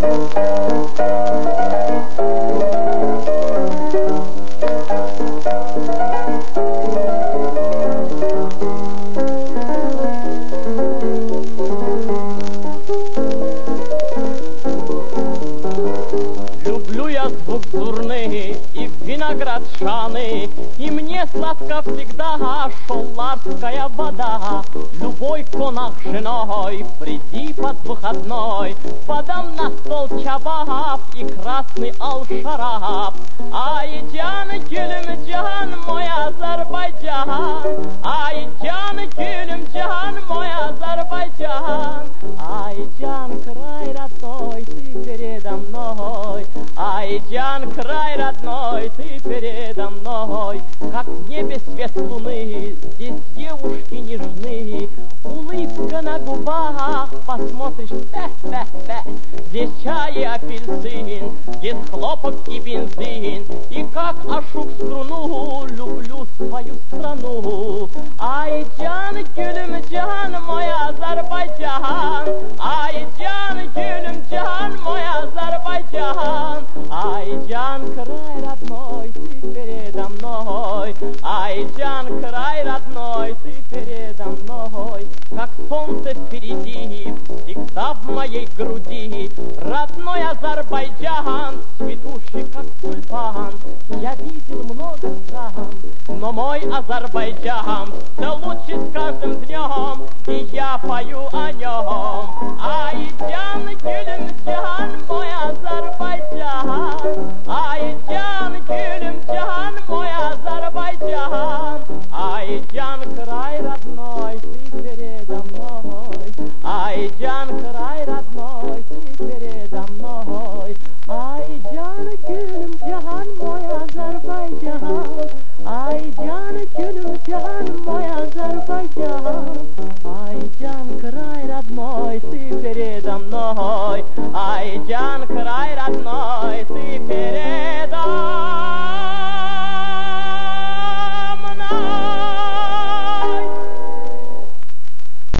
Градшаны, и мне сладко всегда шолларская вода. Любой конах женой, приди под выходной, подам на стол чабаб и красный ал-шараб. Айджан, Гюльмджан, мой Азербайджан, Айджан, Гюльмджан, мой Азербайджан. Айджан, край родной, ты передо мной, Айджан, край родной, ты передо мной. Как в небе свет луны, здесь девушки нежны, улыбка на губах, посмотришь, здесь чай и апельсин, здесь хлопок и бензин, и как ошук струну, люблю свою страну. Айджан, Гюльмджан, мой Азербайджан, Айджан, Гюльмджан, мой Азербайджан. Айджан, край родной, ты передо мной, Айджан, край родной, ты передо мной. Как солнце впереди, всегда в моей груди, родной Азербайджан, цветущий как тюльпан. Я видел много стран, но мой Азербайджан все лучше с каждым днем, и я пою о нем.